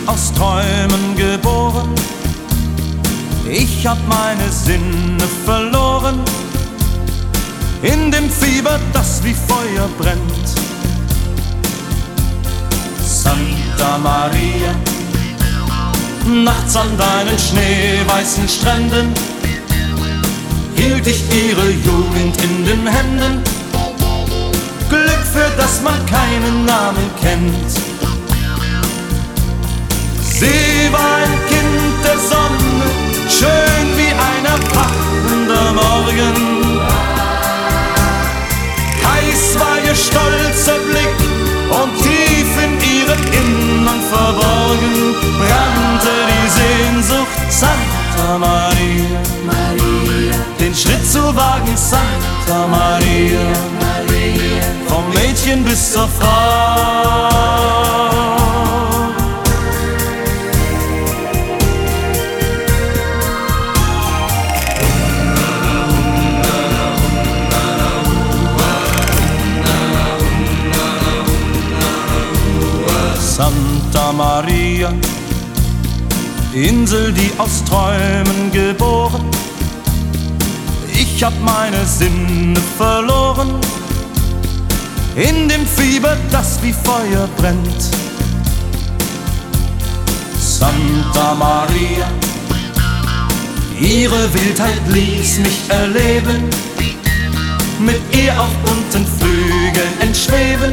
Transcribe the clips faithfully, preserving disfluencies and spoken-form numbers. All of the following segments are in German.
aus Träumen geboren. Ich hab meine Sinne verloren in dem Fieber, das wie Feuer brennt. Santa Maria, nachts an deinen schneeweißen Stränden hielt ich ihre Jugend in den Händen. Glück, für das man keinen Namen kennt. Sie war ein Kind der Sonne, schön wie ein erwachender Morgen. Heiß war ihr stolzer Blick und tief in ihrem Innern verborgen brannte die Sehnsucht. Santa Maria, Maria, den Schritt zu wagen, Santa Maria, Maria, vom Mädchen bis zur Frau. Santa Maria, Insel, die aus Träumen geboren. Ich hab meine Sinne verloren in dem Fieber, das wie Feuer brennt. Santa Maria, ihre Wildheit ließ mich erleben, mit ihr auf bunten Flügeln entschweben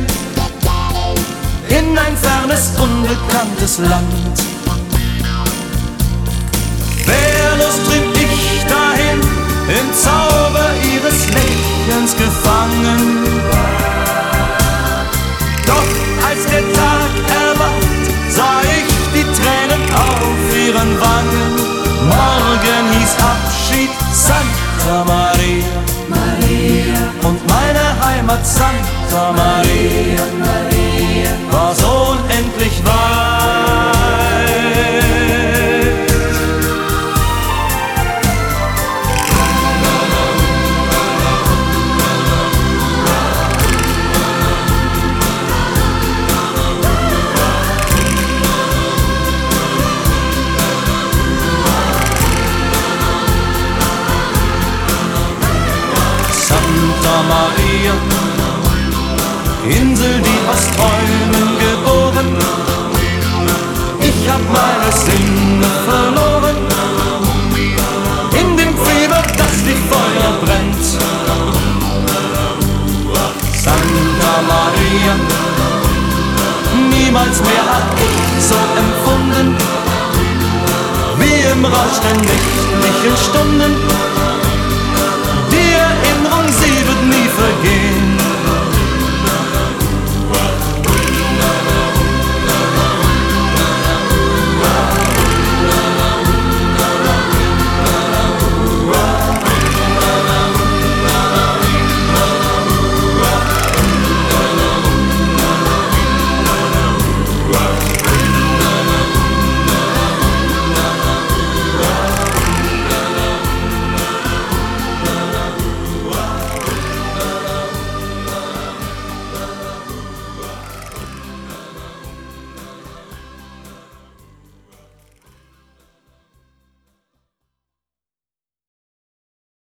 in ein fernes, unbekanntes Land. Wehrlos trieb ich dahin, im Zauber ihres Lächelns gefangen. Doch als der Tag erwacht, sah ich die Tränen auf ihren Wangen. Morgen hieß Abschied, Santa Maria, Maria, und meine Heimat Santa Maria, Maria, war so unendlich weit. Santa Maria, Insel, die aus Träumen geboren. Ich hab meine Sinne verloren in dem Fieber, das wie Feuer brennt. Santa Maria, niemals mehr hab ich so empfunden wie im Rausch der nächtlichen Stunden.